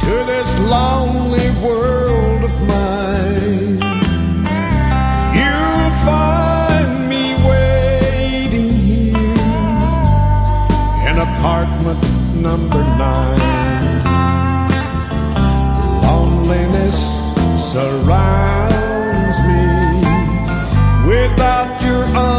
to this lonely world of mine. You'll find me waiting here in apartment number 9. Loneliness surrounds me without your